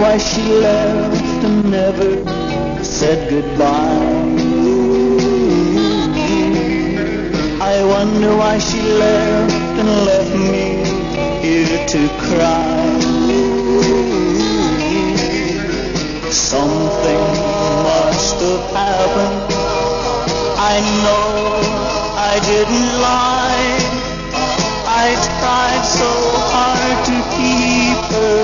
why she left and never said goodbye. I wonder why she left and left me here to cry. Something must have happened. I know I didn't lie. I tried so hard to keep her